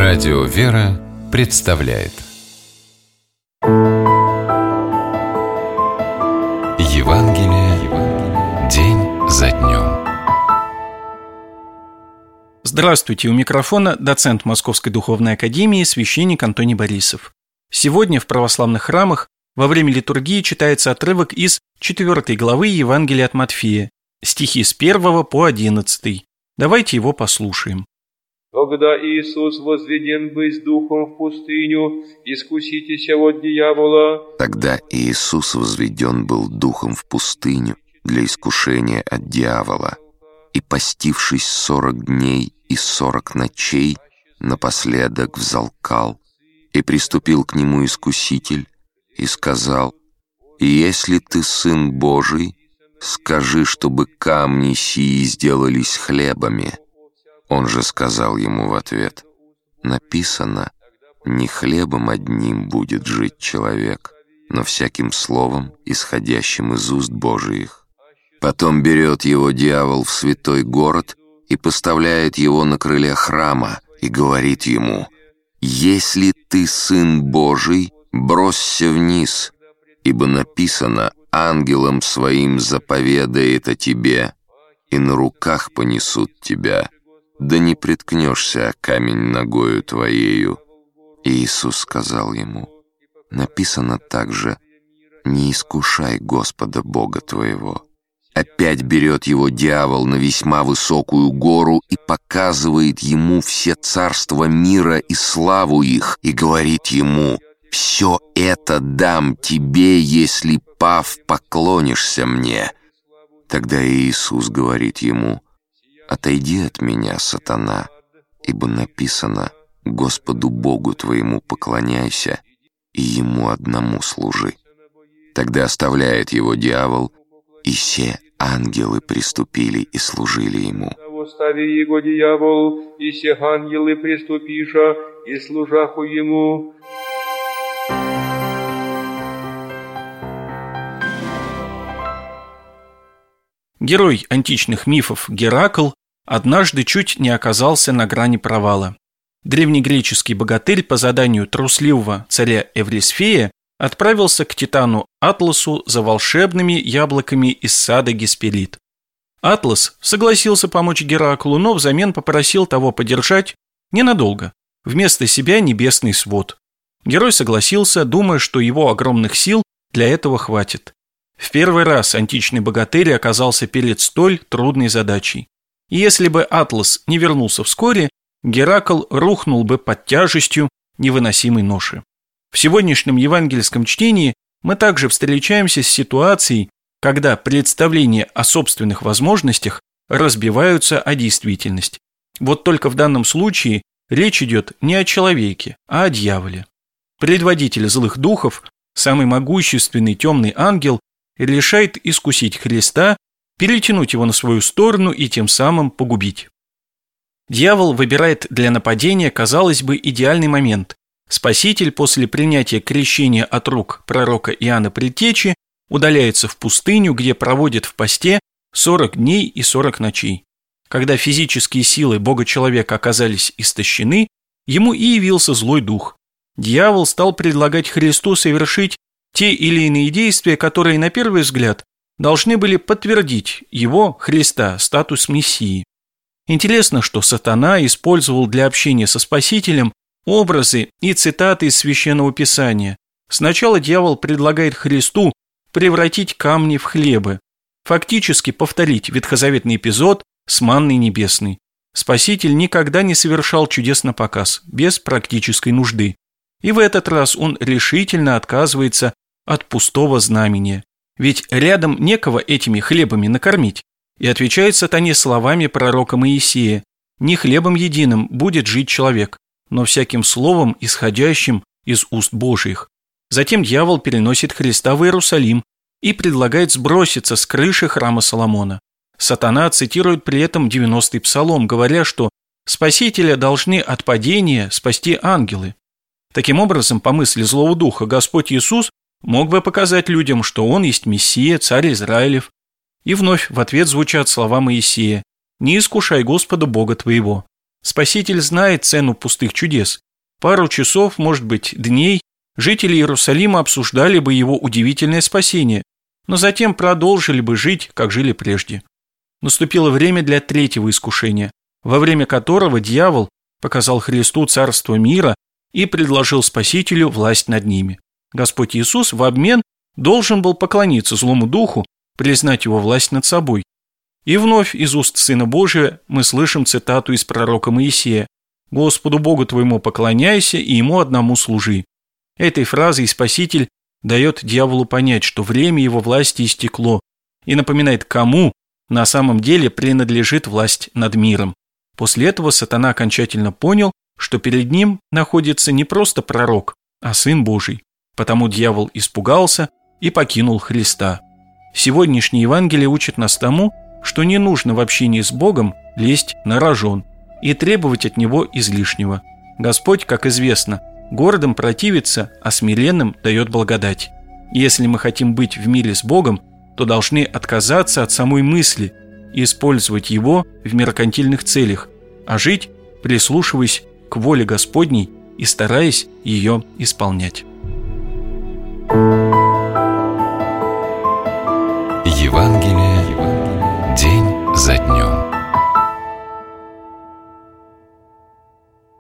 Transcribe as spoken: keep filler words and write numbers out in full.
Радио «Вера» представляет Евангелие день за днем. Здравствуйте, у микрофона доцент Московской Духовной Академии, священник Антоний Борисов. Сегодня в православных храмах во время литургии читается отрывок из четвёртой главы Евангелия от Матфея, стихи с первого по одиннадцатый. Давайте его послушаем. Когда Иисус возведен быть духом в пустыню, искуситеся от дьявола. Тогда Иисус возведен был духом в пустыню для искушения от дьявола, и, постившись сорок дней и сорок ночей, напоследок взалкал, и приступил к нему искуситель и сказал: «Если ты Сын Божий, скажи, чтобы камни сии сделались хлебами». Он же сказал ему в ответ: «Написано, не хлебом одним будет жить человек, но всяким словом, исходящим из уст Божиих». Потом берет его дьявол в святой город и поставляет его на крыле храма и говорит ему: «Если ты Сын Божий, бросься вниз, ибо написано, ангелам своим заповедает о тебе, и на руках понесут тебя, да не приткнешься о камень ногою твоею». И Иисус сказал ему: «Написано также, не искушай Господа Бога твоего». Опять берет его дьявол на весьма высокую гору и показывает ему все царства мира и славу их, и говорит ему: «Все это дам тебе, если, пав, поклонишься мне». Тогда Иисус говорит ему: «Отойди от меня, сатана, ибо написано: Господу Богу твоему поклоняйся и Ему одному служи». Тогда оставляет его дьявол, и все ангелы приступили и служили ему. «Остави его дьявол, и все ангелы приступиша, и служаху ему». Герой античных мифов Геракл однажды чуть не оказался на грани провала. Древнегреческий богатырь по заданию трусливого царя Эврисфея отправился к титану Атласу за волшебными яблоками из сада Гесперид. Атлас согласился помочь Гераклу, но взамен попросил того подержать ненадолго, вместо себя небесный свод. Герой согласился, думая, что его огромных сил для этого хватит. В первый раз античный богатырь оказался перед столь трудной задачей. И если бы Атлас не вернулся вскоре, Геракл рухнул бы под тяжестью невыносимой ноши. В сегодняшнем евангельском чтении мы также встречаемся с ситуацией, когда представления о собственных возможностях разбиваются о действительность. Вот только в данном случае речь идет не о человеке, а о дьяволе. Предводитель злых духов, самый могущественный темный ангел, решает искусить Христа, перетянуть его на свою сторону и тем самым погубить. Дьявол выбирает для нападения, казалось бы, идеальный момент. Спаситель после принятия крещения от рук пророка Иоанна Предтечи удаляется в пустыню, где проводит в посте сорок дней и сорок ночей. Когда физические силы Бога-человека оказались истощены, ему и явился злой дух. Дьявол стал предлагать Христу совершить те или иные действия, которые, на первый взгляд, должны были подтвердить его, Христа, статус Мессии. Интересно, что сатана использовал для общения со Спасителем образы и цитаты из Священного Писания. Сначала дьявол предлагает Христу превратить камни в хлебы, фактически повторить ветхозаветный эпизод с манной небесной. Спаситель никогда не совершал чудес напоказ, без практической нужды. И в этот раз он решительно отказывается от пустого знамения. Ведь рядом некого этими хлебами накормить. И отвечает сатане словами пророка Моисея: «Не хлебом единым будет жить человек, но всяким словом, исходящим из уст Божиих». Затем дьявол переносит Христа в Иерусалим и предлагает сброситься с крыши храма Соломона. Сатана цитирует при этом девяностый псалом, говоря, что Спасителя должны от падения спасти ангелы. Таким образом, по мысли злого духа, Господь Иисус мог бы показать людям, что Он есть Мессия, царь Израилев. И вновь в ответ звучат слова Моисея: «Не искушай Господа Бога твоего». Спаситель знает цену пустых чудес. Пару часов, может быть, дней, жители Иерусалима обсуждали бы его удивительное спасение, но затем продолжили бы жить, как жили прежде. Наступило время для третьего искушения, во время которого дьявол показал Христу царство мира и предложил Спасителю власть над ними. Господь Иисус в обмен должен был поклониться злому духу, признать его власть над собой. И вновь из уст Сына Божия мы слышим цитату из пророка Моисея: «Господу Богу твоему поклоняйся и Ему одному служи». Этой фразой Спаситель дает дьяволу понять, что время его власти истекло, и напоминает, кому на самом деле принадлежит власть над миром. После этого сатана окончательно понял, что перед ним находится не просто пророк, а Сын Божий. Потому дьявол испугался и покинул Христа. Сегодняшнее Евангелие учит нас тому, что не нужно в общении с Богом лезть на рожон и требовать от Него излишнего. Господь, как известно, гордым противится, а смиренным дает благодать. И если мы хотим быть в мире с Богом, то должны отказаться от самой мысли и использовать Его в меркантильных целях, а жить, прислушиваясь к воле Господней и стараясь ее исполнять. Евангелие